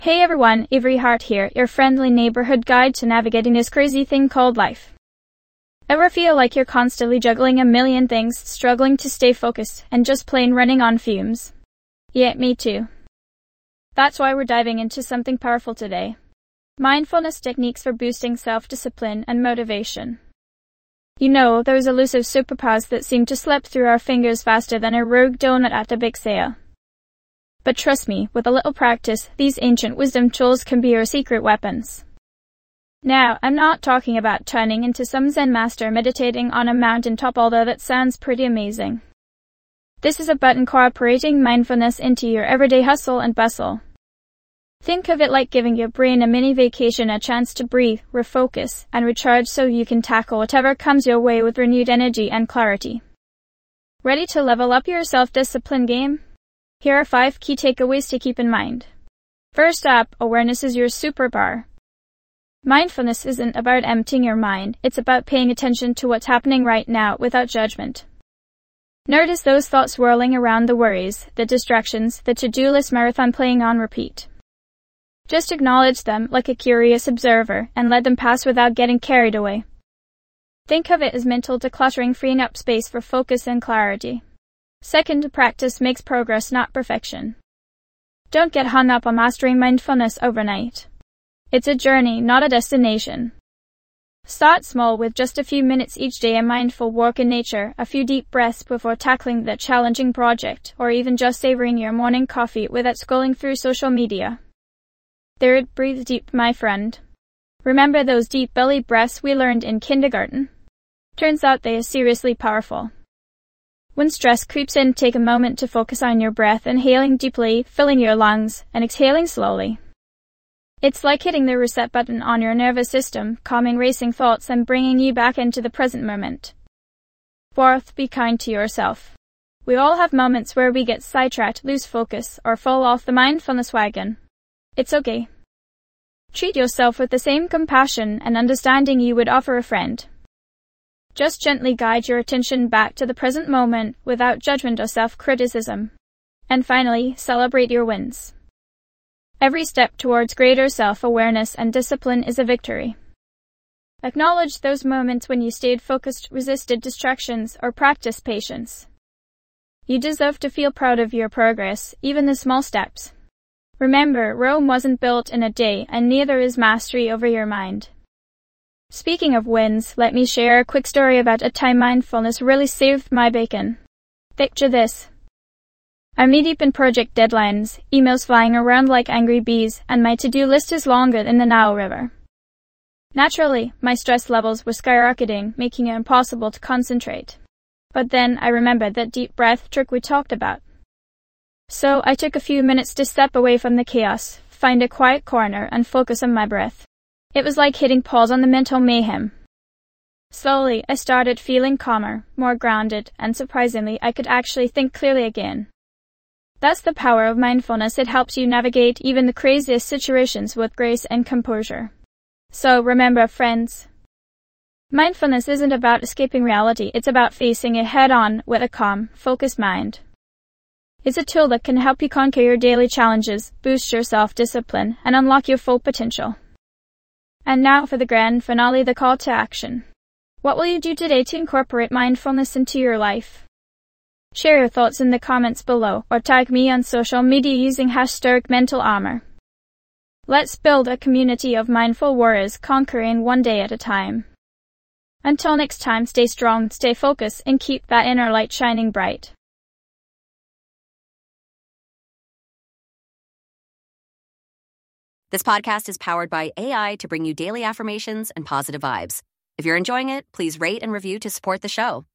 Hey everyone, Avery Hart here, your friendly neighborhood guide to navigating this crazy thing called life. Ever feel like you're constantly juggling a million things, struggling to stay focused, and just plain running on fumes? Yeah, me too. That's why we're diving into something powerful today. Mindfulness techniques for boosting self-discipline and motivation. You know, those elusive superpowers that seem to slip through our fingers faster than a rogue donut at a big sale. But trust me, with a little practice, these ancient wisdom tools can be your secret weapons. Now, I'm not talking about turning into some Zen master meditating on a mountaintop, although that sounds pretty amazing. This is about incorporating mindfulness into your everyday hustle and bustle. Think of it like giving your brain a mini vacation, a chance to breathe, refocus, and recharge so you can tackle whatever comes your way with renewed energy and clarity. Ready to level up your self-discipline game? Here are 5 key takeaways to keep in mind. First up, awareness is your superpower. Mindfulness isn't about emptying your mind, it's about paying attention to what's happening right now without judgment. Notice those thoughts swirling around, the worries, the distractions, the to-do list marathon playing on repeat. Just acknowledge them like a curious observer and let them pass without getting carried away. Think of it as mental decluttering, freeing up space for focus and clarity. Second, practice makes progress, not perfection. Don't get hung up on mastering mindfulness overnight. It's a journey, not a destination. Start small with just a few minutes each day, a mindful walk in nature, a few deep breaths before tackling the challenging project, or even just savoring your morning coffee without scrolling through social media. Third, breathe deep, my friend. Remember those deep belly breaths we learned in kindergarten? Turns out they are seriously powerful. When stress creeps in, take a moment to focus on your breath, inhaling deeply, filling your lungs, and exhaling slowly. It's like hitting the reset button on your nervous system, calming racing thoughts and bringing you back into the present moment. Fourth, be kind to yourself. We all have moments where we get sidetracked, lose focus, or fall off the mindfulness wagon. It's okay. Treat yourself with the same compassion and understanding you would offer a friend. Just gently guide your attention back to the present moment without judgment or self-criticism. And finally, celebrate your wins. Every step towards greater self-awareness and discipline is a victory. Acknowledge those moments when you stayed focused, resisted distractions, or practiced patience. You deserve to feel proud of your progress, even the small steps. Remember, Rome wasn't built in a day, and neither is mastery over your mind. Speaking of wins, let me share a quick story about a time mindfulness really saved my bacon. Picture this. I'm knee-deep in project deadlines, emails flying around like angry bees, and my to-do list is longer than the Nile River. Naturally, my stress levels were skyrocketing, making it impossible to concentrate. But then I remembered that deep breath trick we talked about. So I took a few minutes to step away from the chaos, find a quiet corner, and focus on my breath. It was like hitting pause on the mental mayhem. Slowly, I started feeling calmer, more grounded, and surprisingly, I could actually think clearly again. That's the power of mindfulness. It helps you navigate even the craziest situations with grace and composure. So remember, friends, mindfulness isn't about escaping reality, it's about facing it head-on with a calm, focused mind. It's a tool that can help you conquer your daily challenges, boost your self-discipline, and unlock your full potential. And now for the grand finale, the call to action. What will you do today to incorporate mindfulness into your life? Share your thoughts in the comments below, or tag me on social media using #MentalArmor. Let's build a community of mindful warriors, conquering one day at a time. Until next time, stay strong, stay focused, and keep that inner light shining bright. This podcast is powered by AI to bring you daily affirmations and positive vibes. If you're enjoying it, please rate and review to support the show.